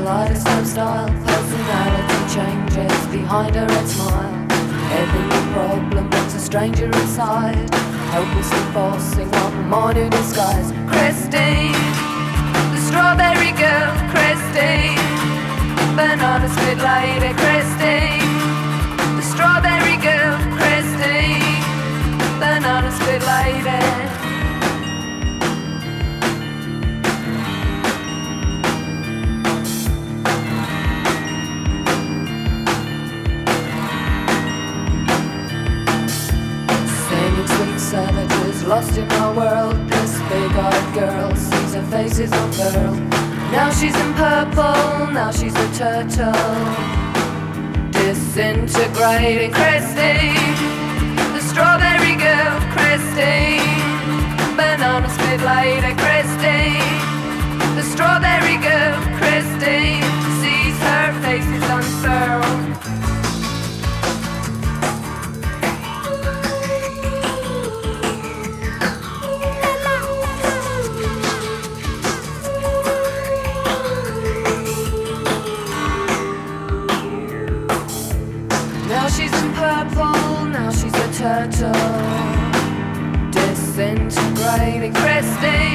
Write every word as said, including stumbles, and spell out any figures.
kaleidoscope style. Personality changes behind her red smile. Every problem brings a stranger inside, hopelessly forcing one more new disguise. Christine, the strawberry girl. Christine, banana split lady. Christine, the strawberry girl. Christine, banana split lady. Savages lost in our world. This big-eyed girl sees her face is unfurled. Now she's in purple, now she's a turtle, disintegrating. Christine, the strawberry girl. Christine, banana split lady. Christine, the strawberry girl. Christine sees her face is unfurled. Now she's in purple, now she's a turtle, disintegrating. Christine,